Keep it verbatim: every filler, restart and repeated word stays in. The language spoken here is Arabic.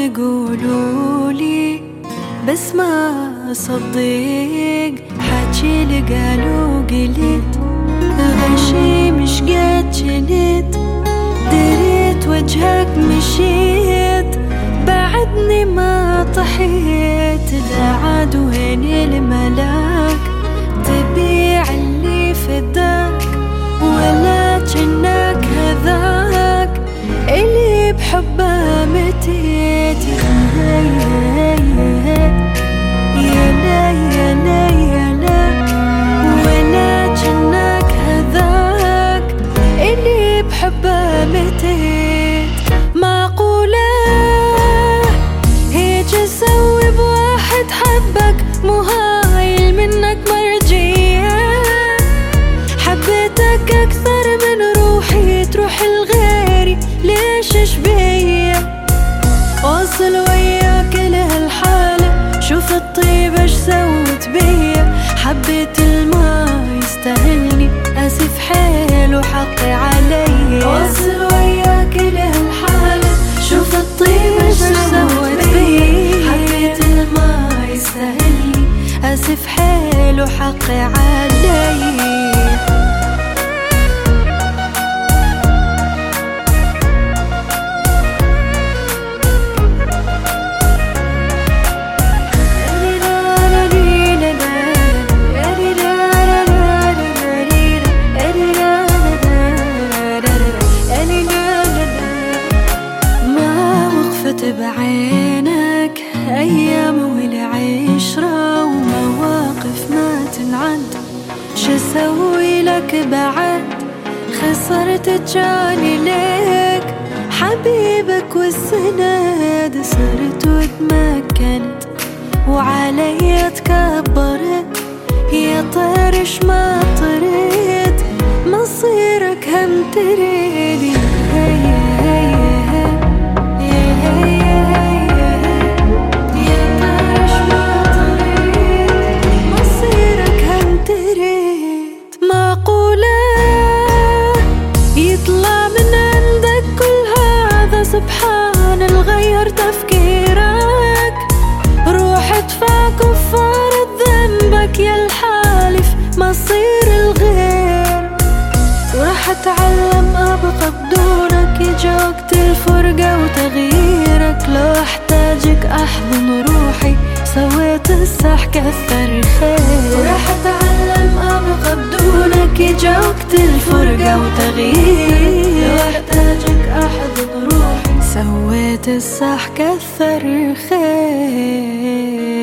يقولولي بس ما صدق حاجي اللي قالوا قلت غشي مش قد جنت دريت وجهك مشيت بعدني ما طحيت لا عاد وين الملاك تبيع اللي فداك ولا جناك هذاك اللي بحبه متيت يا لا يا لا يا لا ولا جناك هذاك اللي بحبه متيت معقولة هيج اسوي بواحد حبك مو هايل منك مرجية حبيتك اكثر من روحي تروح لغيري ليش شبيه واصل وياك لهالحالة شوف الطيبة اش سوت بيا حبيت الما يستاهلني اسف حيل وحقي علي واصل وياك لهالحالة شوف الطيبة اش سوت بيا حبيت الما يستاهلني اسف حيل وحقي علي بعينك أيام والعشرة ومواقف ما تنعد شسوي لك بعد خسرت جاني لك حبيبك والسند صرت وتمكنت وعلي تكبرت يا طرش ما طريت مصيرك هم تريد هي هي سبحان الغير تفكيرك روح ادفع كفارة ذنبك يا الحالف مصير الغير وراح اتعلم ابقى بدونك يجي وقت الفرقة وتغييرك لو احتاجك احضن روحي سويت الصح كثر خير وراح اتعلم ابقى بدونك يجي وقت الفرقة وتغيير لو احتاجك احضن روحي سويت الصح كثر خير.